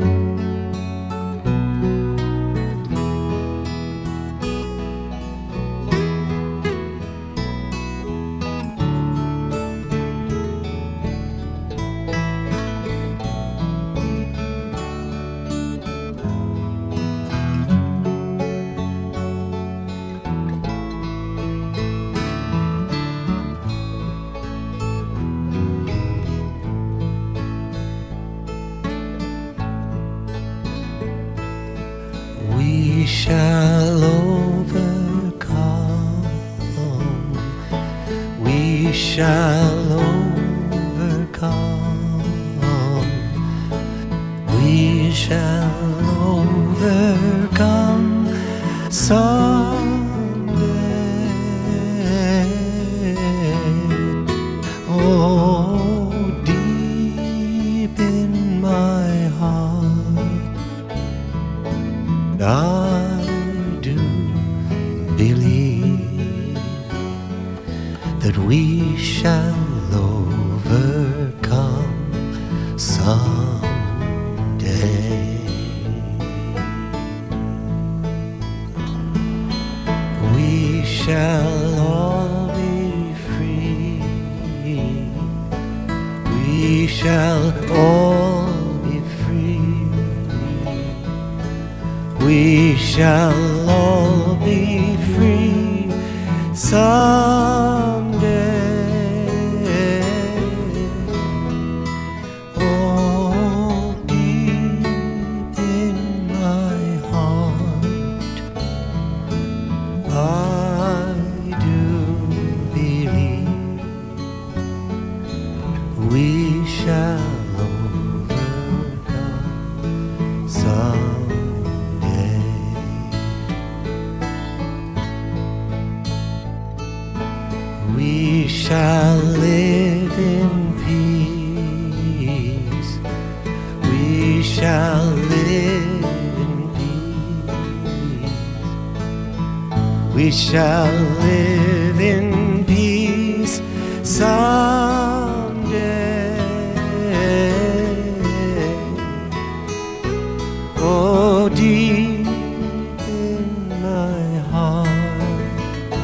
We shall overcome. We shall overcome. We shall overcome someday. Oh, deep in my heart, I do believe that we shall overcome someday. We shall all be free. We shall all be free. We shall all be free someday. Oh, deep in my heart, I do believe we shall overcome someday. We shall live in peace. We shall live in peace. We shall live in peace someday. Oh, deep in my heart,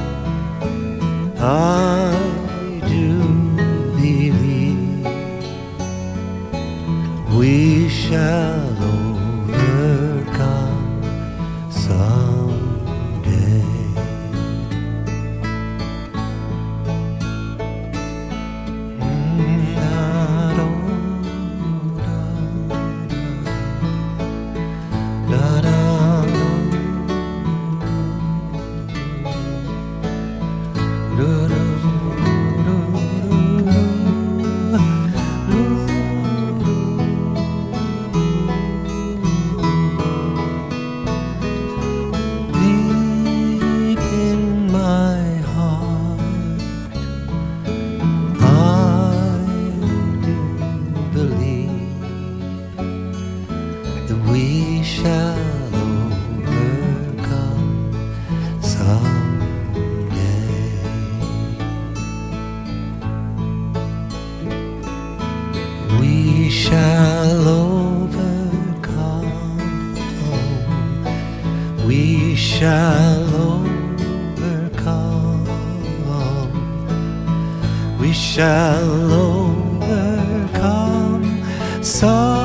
I do believe we shall overcome someday. Deep in my heart, I do believe that we shall overcome someday. We shall overcome. We shall overcome. We shall overcome someday.